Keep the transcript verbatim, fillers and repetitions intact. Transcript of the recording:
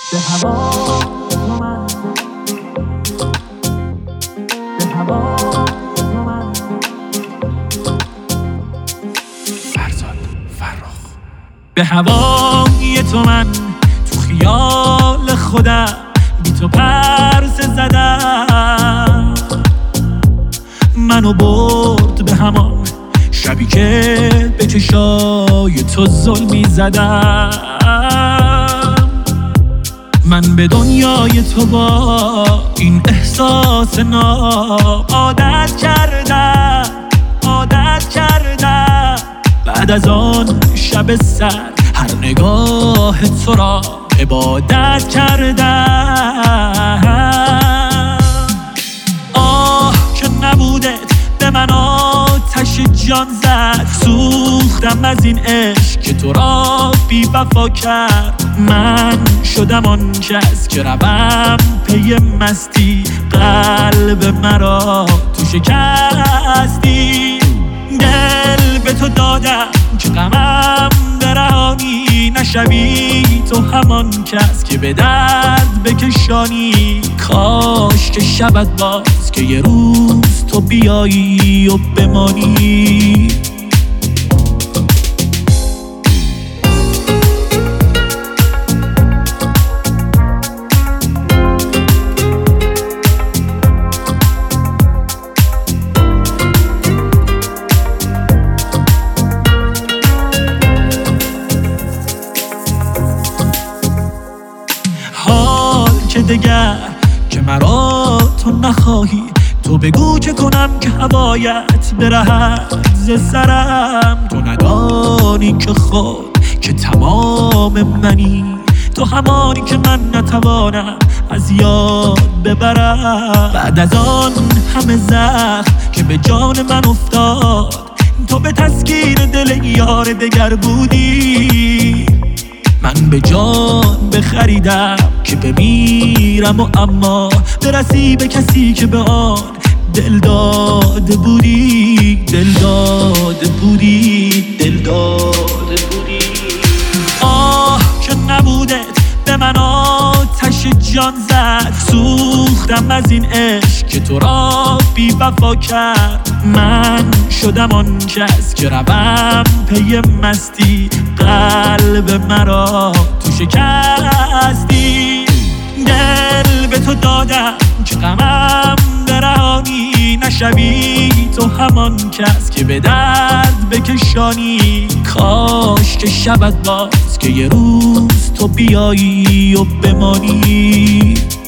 به هوا تو من، به هوا تو من. فرزاد فرخ. به هوای تو من تو خیال خودم بی تو پرسه زدم، منو برد به همان شبی که به چشای تو ظلمی زدم. من به دنیای تو با این احساس ناب عادت کردم، عادت کردم. بعد از آن شب سر هر نگاه تو را عبادت کردم. آه که نبودت به من آتش جان زد، سوختم از این عشق که تو را بی وفا کرد. من شدم آن کس که روم پی مستی، قلب مرا تو شکستی. دل به تو دادم که غمم برهانی، نشوی تو همان کس که به درد بکشانی. کاش که شود باز که یه روز تو بیایی و بمانی. که دگر که مرا تو نخواهی، تو بگو چه کنم که هوایت برهد ز سرم. تو ندانی که خود که تمام منی، تو همانی که من نتوانم از یاد ببرم. بعد از آن همه زخم که به جان من افتاد، تو به تسکین دل یار دگر بودی. من به جان بخریدم که بمیرم و اما برسی به کسی که به آن دل داده بودی، دل داده بودی، دل داده بودی. آه که نبودت به من آتش جان زد، سوختم از این عشق که تو را بی وفا کرد. من شدم آن کس که روم پی مستی، قلب مرا تو شکستی. دل به تو دادم که غمم برهانی، نشوی تو همان کس که به درد بکشانی. کاش که شود باز که یه روز تو بیایی و بمانی.